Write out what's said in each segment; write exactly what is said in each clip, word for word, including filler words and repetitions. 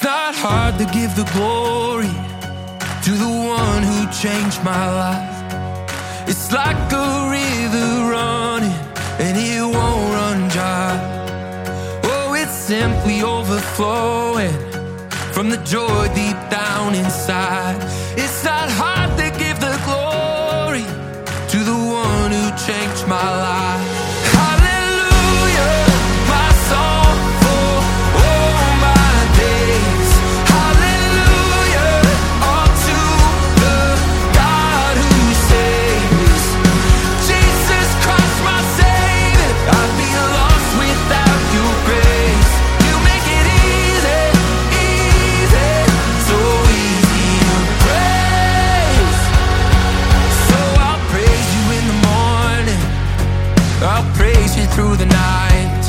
not hard to give the glory to the one who changed my life. It's like a river running and it won't run dry. Oh, it's simply overflowing from the joy deep down inside. It's not hard to give the glory to the one who changed my life. Hallelujah, my song for all my days. Hallelujah, all to the God who saves. Jesus Christ, my Savior, I'd be lost without your grace. You make it easy, easy, so easy to praise. So I'll praise you in the morning, I'll praise you through the night.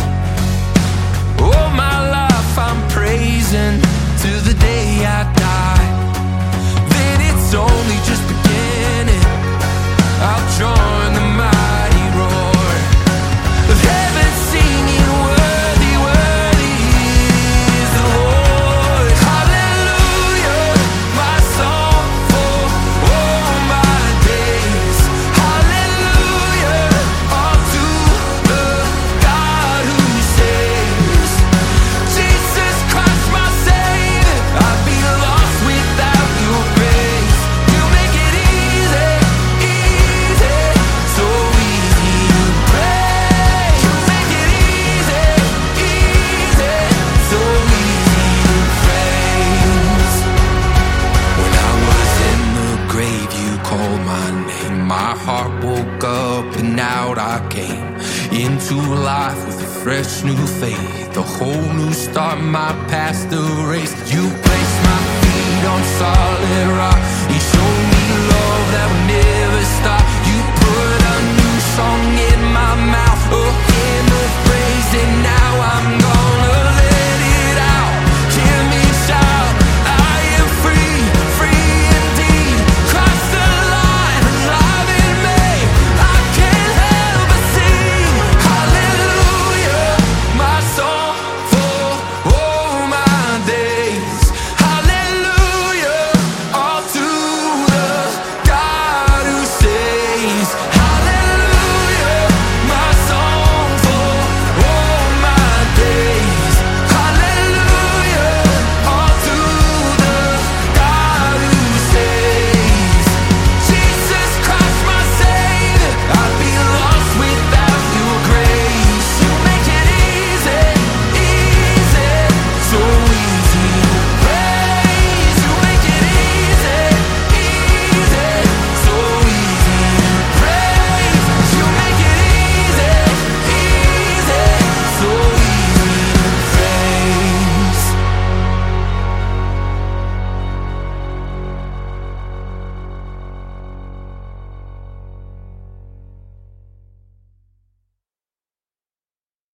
All my life I'm praising till the day I die. Then it's only just beginning, I'll join the mighty roar of heaven singing, worthy, worthy is the Lord. Hallelujah, my song for all my days. Hallelujah, all to the God who saves. Jesus Christ, my Savior, I'd be lost without your grace. You make it easy, easy, so easy to praise. You make it easy, easy, so easy to praise. When I was in the grave, you called my name. My heart woke up and out I came into life with a fresh new faith, a whole new start, my past erased. You placed my feet on solid rock. You showed me love that would never stop. You put a new song in my mouth, a hymn